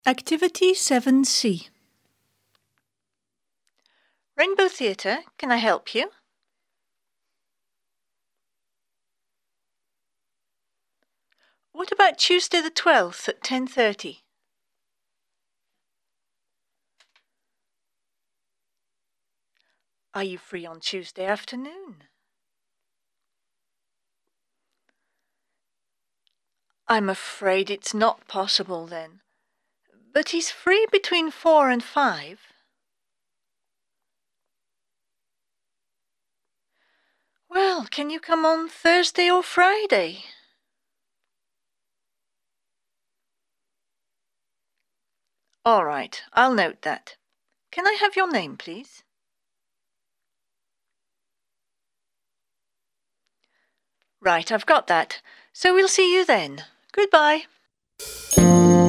Activity 7C. Rainbow Theatre, can I help you? What about Tuesday the 12th at 10:30? Are you free on Tuesday afternoon? I'm afraid it's not possible then. But he's free between 4 and 5. Well, can you come on Thursday or Friday? All right, I'll note that. Can I have your name, please? Right, I've got that. So we'll see you then. Goodbye.